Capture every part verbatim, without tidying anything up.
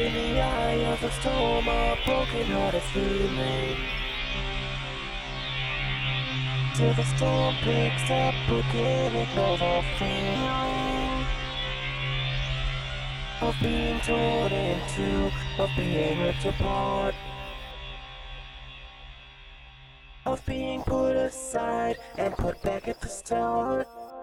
In the eye of the storm, a broken heart is healing. Till the storm picks up again, ignore the feeling of being torn in two, of being ripped apart, of being put aside and put back at the start.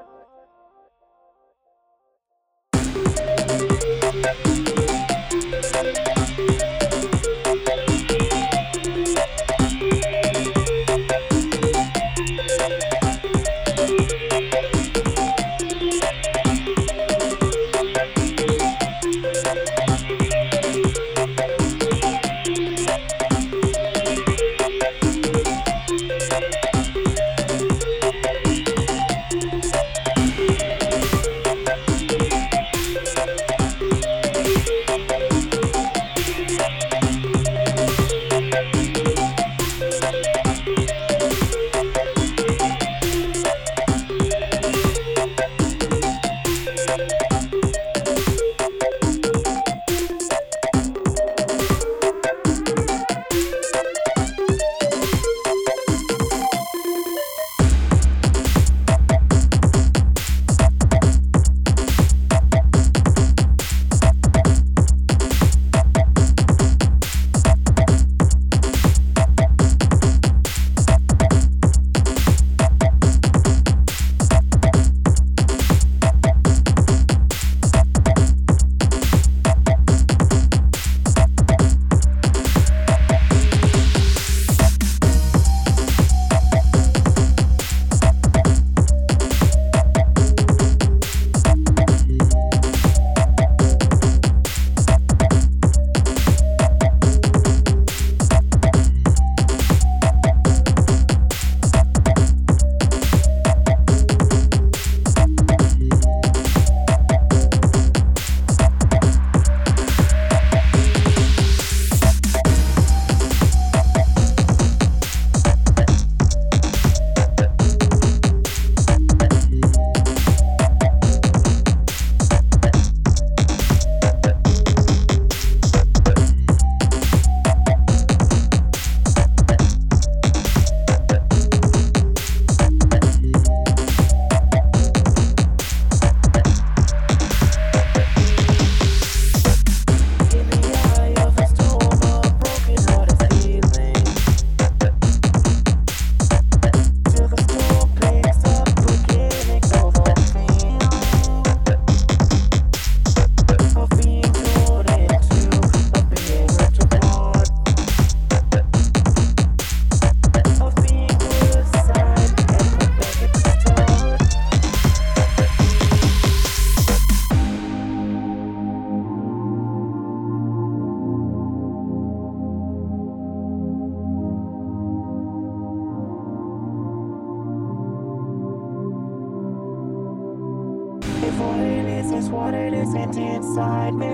If what it is is what it isn't inside me,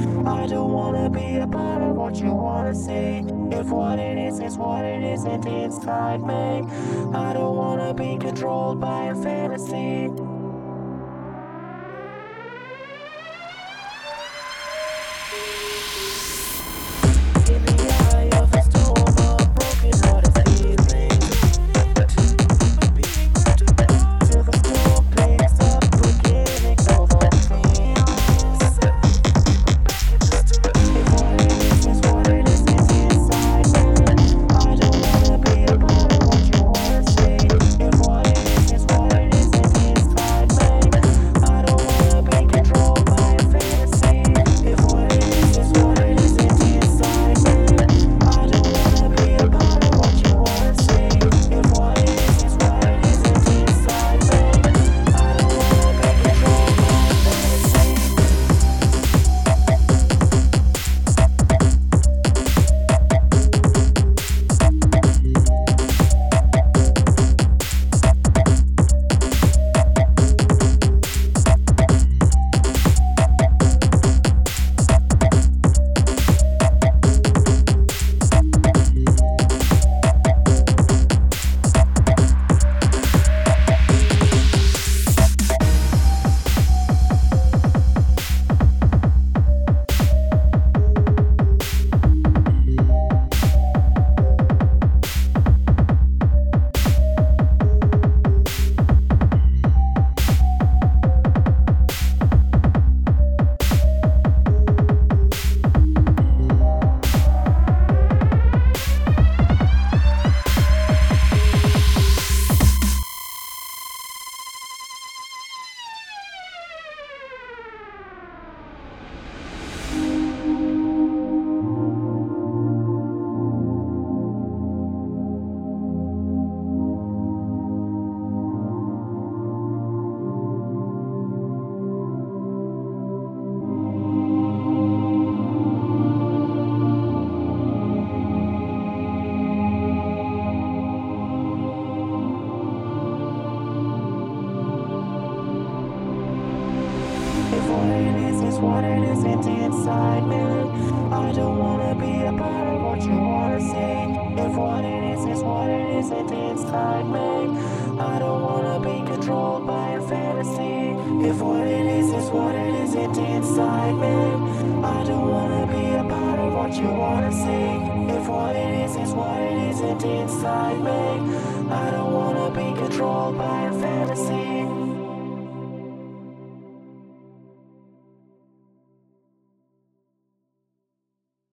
I don't wanna be a part of what you wanna see. If what it is is what it isn't inside me, I don't wanna be controlled by a fantasy. In the eye of the storm, a broken heart is healing. Till the storm picks up again, ignore the feelings. If what it is is what it isn't inside me, I don't wanna be a part of what you wanna see. If what it is is what it isn't inside what you wanna see. If what it is is what it isn't inside me, I don't wanna be controlled by a fantasy.